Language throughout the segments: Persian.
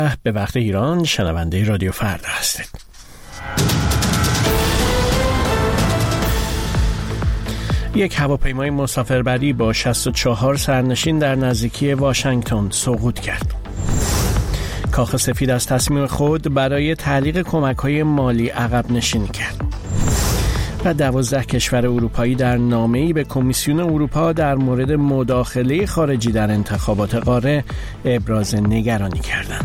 به وقت ایران شنونده رادیو فردا هستید. یک هواپیمای مسافربری با 64 سرنشین در نزدیکی واشنگتن سقوط کرد. کاخ سفید از تصمیم خود برای تعلیق کمک‌های مالی عقب نشینی کرد. و 12 کشور اروپایی در نامه‌ای به کمیسیون اروپا در مورد مداخله خارجی در انتخابات قاره ابراز نگرانی کردند.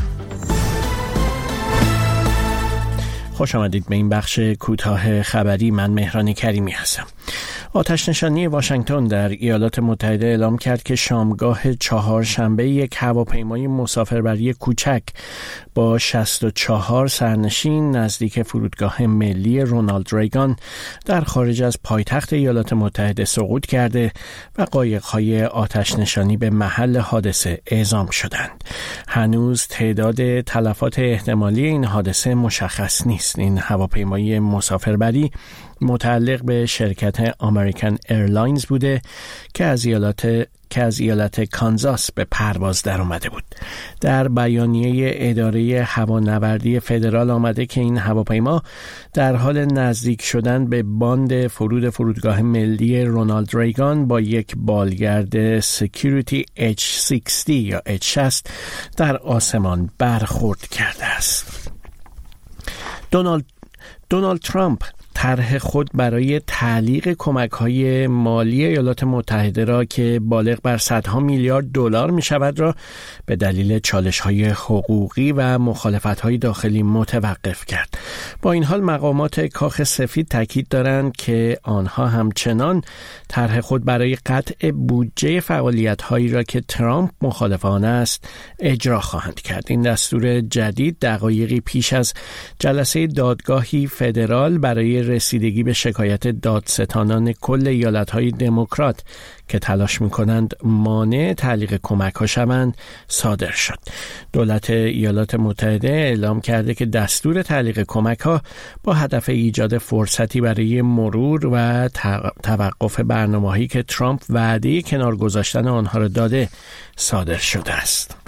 خوش آمدید به این بخش کوتاه خبری. من مهران کریمی هستم. آتش نشانی واشنگتن در ایالات متحده اعلام کرد که شامگاه چهارشنبه یک هواپیمای مسافربری کوچک با 64 سرنشین نزدیک فرودگاه ملی رونالد ریگان در خارج از پایتخت ایالات متحده سقوط کرده و قایق‌های آتش نشانی به محل حادثه اعزام شدند. هنوز تعداد تلفات احتمالی این حادثه مشخص نیست. این هواپیمای مسافربری متعلق به شرکت امریکن ایرلاینز بوده که از ایالت کانزاس به پرواز در اومده بود. در بیانیه اداره هوانوردی فدرال آمده که این هواپیما در حال نزدیک شدن به باند فرودگاه ملی رونالد ریگان با یک بالگرد سکیوریتی H60 یا H60 در آسمان برخورد کرده است. دونالد ترامپ طرح خود برای تعلیق کمک‌های مالی ایالات متحده را که بالغ بر صدها میلیارد دلار می‌شود را به دلیل چالش‌های حقوقی و مخالفت‌های داخلی متوقف کرد. با این حال مقامات کاخ سفید تاکید دارند که آنها همچنان طرح خود برای قطع بودجه فعالیت‌هایی را که ترامپ مخالف آن است اجرا خواهند کرد. این دستور جدید دقایقی پیش از جلسه دادگاهی فدرال برای رسیدگی به شکایت دادستانان کل ایالت‌های دموکرات که تلاش می‌کنند مانع تعلیق کمک‌ها شوند صادر شد. دولت ایالات متحده اعلام کرده که دستور تعلیق کمک‌ها با هدف ایجاد فرصتی برای مرور و توقف برنامه‌هایی که ترامپ وعده کنار گذاشتن آنها را داده صادر شده است.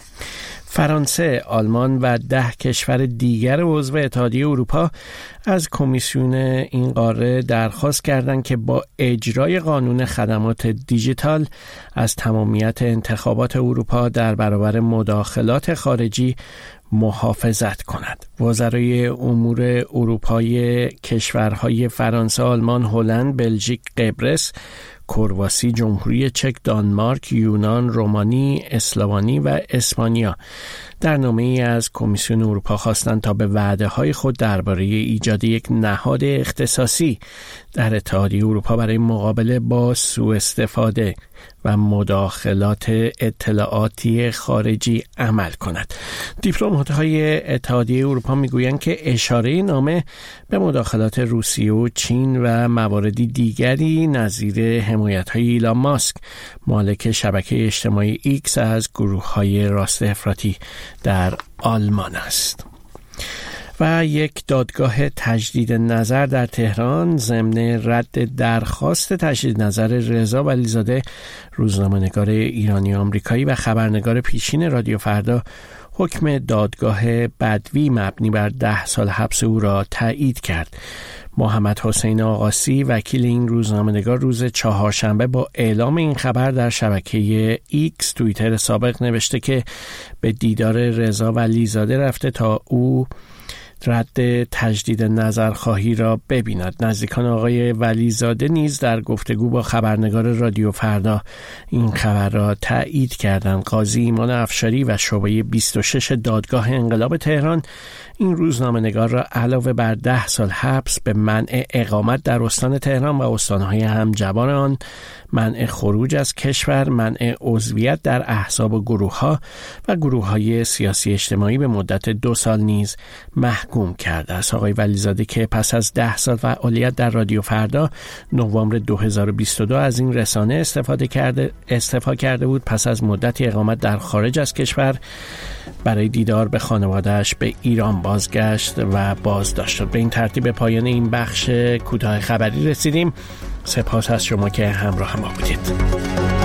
فرانسه، آلمان و 10 کشور دیگر عضو اتحادیه اروپا از کمیسیون این قاره درخواست کردند که با اجرای قانون خدمات دیجیتال از تمامیت انتخابات اروپا در برابر مداخلات خارجی محافظت کند. وزرای امور اروپایی کشورهای فرانسه، آلمان، هلند، بلژیک، قبرس، کرواسی، جمهوری چک، دانمارک، یونان، رومانی، اسلوانی و اسپانیا در نامه‌ای از کمیسیون اروپا خواستند تا به وعده‌های خود درباره ایجاد یک نهاد اختصاصی در اتحادیه اروپا برای مقابله با سوء استفاده و مداخلات اطلاعاتی خارجی عمل کند. دیپلمات‌های اتحادیه اروپا میگویند که اشاره نامه به مداخلات روسیه و چین و مواردی دیگری نظیر حمایت‌های ایلان ماسک، مالک شبکه اجتماعی ایکس، از گروه‌های راست افراطی در آلمان است. و یک دادگاه تجدید نظر در تهران ضمن رد درخواست تجدید نظر رضا ولیزاده، روزنامه‌نگار ایرانی آمریکایی و خبرنگار پیشین رادیو فردا، حکم دادگاه بدوی مبنی بر 10 سال حبس او را تایید کرد. محمد حسین آقاسی، وکیل این روزنامه‌نگار، روز چهارشنبه با اعلام این خبر در شبکه ایکس توییتر سابق نوشته که به دیدار رضا ولیزاده رفته تا او رد تجدید نظرخواهی را ببیند. نزدیکان آقای ولیزاده نیز در گفتگو با خبرنگار رادیو فردا این خبر را تایید کردند. قاضی ایمان افشاری و شعبه 26 دادگاه انقلاب تهران این روزنامه‌نگار را علاوه بر 10 سال حبس به منع اقامت در استان تهران و استان‌های همجوار آن، منع خروج از کشور، منع عضویت در احزاب و گروه‌ها و گروه‌های سیاسی اجتماعی به مدت 2 سال نیز محکوم کرده است. آقای ولیزاده که پس از 10 سال فعالیت در رادیو فردا نوامبر 2022 از این رسانه استعفا کرده بود، پس از مدتی اقامت در خارج از کشور برای دیدار به خانواده‌اش به ایران بازگشت و بازداشت شد. به این ترتیب به پایان این بخش کوتاه خبری رسیدیم. سپاس از شما که همراه ما بودید.